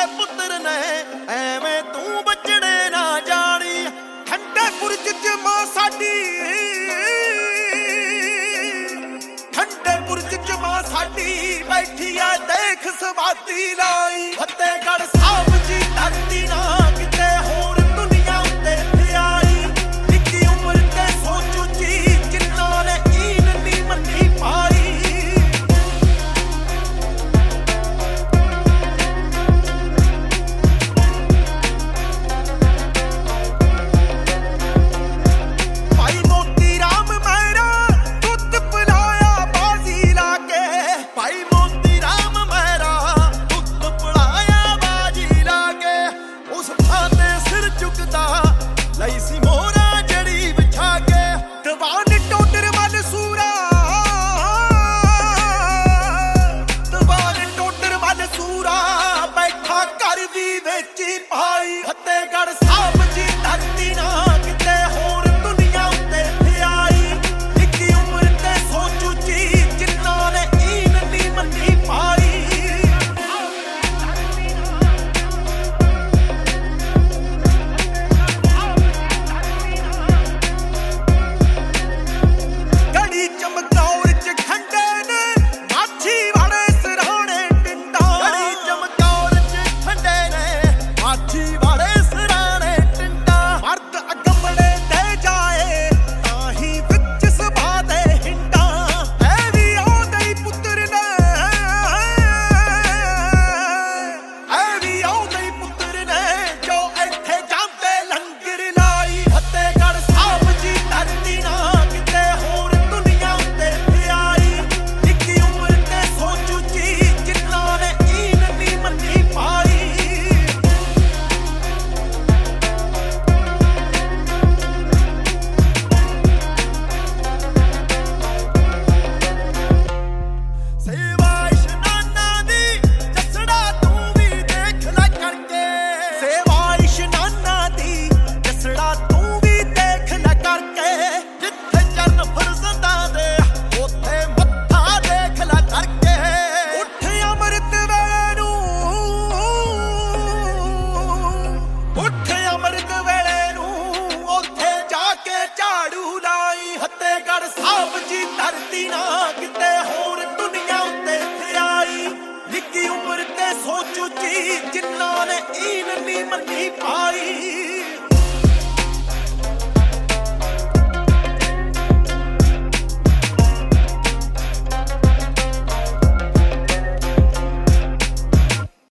ਦੇ ਪੁੱਤਰ ਨੇ ਐਵੇਂ ਤੂੰ ਬਚੜੇ ਨਾ ਜਾਣੀ। ਠੰਡੇ ਬੁਰਜ ਚ ਮਾਂ ਸਾਡੀ, ਠੰਡੇ ਬੁਰਜ ਚ ਮਾਂ ਸਾਡੀ ਬੈਠੀ ਆ ਦੇਖ ਸਵਾਤੀ ਲਾਈ। ਫਤਿਹਗੜ੍ਹ ਸਾਹਿਬ ਦੀ ਧਰਤੀ ਨਾ ਕਿਤੇ ਹੋਰ ਦੁਨੀਆ ਉੱਤੇ ਆਈ। ਨਿੱਕੀ ਉਮਰ ਤੇ ਸੋਚ ਉੱਚੀ ਜਿਨ੍ਹਾਂ ਨੇ ਈਨ ਨੀ ਮੰਨੀ ਪਾਈ। ਲਈ ਸੀ ਮੋਹਰਾ ਜੜੀ ਵਿਛਾ ਕੇ ਦੀਵਾਨ ਟੋਡਰ ਵੱਲ ਸੂਰਾ, ਦੀਵਾਨ ਟੋਡਰ ਵੱਲ ਸੂਰਾ ਬੈਠਾ ਘਰ ਵੀ ਵਿੱਚ ਪਾਈ। ਫਤਿਹਗੜ੍ਹ ਸਾਹਿਬ ਦੀ ਧਰਤੀ ਨਾ ਕਿਤੇ ਹੋਰ ਦੁਨੀਆ ਉੱਤੇ ਆਈ। ਨਿੱਕੀ ਉਮਰ ਤੇ ਸੋਚ ਉੱਚੀ ਜਿਨ੍ਹਾਂ ਨੇ ਈਨ ਨੀ ਮੰਨੀ ਪਾਈ। ਚਮਕੌਰ ਚ ਖੰਡੇ ਨੇ ਮਾਛੀ ਵਾਲੇ ਸਿਰਹਾਣੇ ਟਿੰਡਾ। ਗੜੀ ਚਮਕੌਰ ਚ ਖੰਡੇ ਨੇ ਮਾਛੀ ਵਾਲੇ ਸਿਰਹਾਣੇ ਟਿੰਡਾ। ਮਰਦ ਅਗੰਬੜੇ ਤੇ ਜਾਏ ਤਾਂ ਹੀ ਵਿੱਚ ਸਭਾ ਦੇ ਹਿੰਡਾ। ਇਹ ਵੀ ਆਉਂਦੇ ਹੀ ਪੁੱਤਰ ਨੇ, ਇਹ ਵੀ ਆਉਂਦੇ ਹੀ ਪੁੱਤਰ ਨੇ ਜੋ ਇੱਥੇ ਜਾਂਦੇ ਲੰਗਰ ਲਾਈ। ਫਤਿਹਗੜ੍ਹ ਸਾਹਿਬ ਦੀ ਧਰਤੀ ਨਾ ਕਿਤੇ ਹੋਰ ਫਤਿਹਗੜ੍ਹ ਸਾਹਿਬ ਦੀ ਧਰਤੀ ਨਾ ਕਿਤੇ ਹੋਰ ਦੁਨੀਆ ਉੱਤੇ ਆਈ। ਨਿੱਕੀ ਉਮਰ ਤੇ ਸੋਚ ਉੱਚੀ ਜਿਨ੍ਹਾਂ ਨੇ ਈਨ ਨੀ ਮੰਨੀ ਪਾਈ।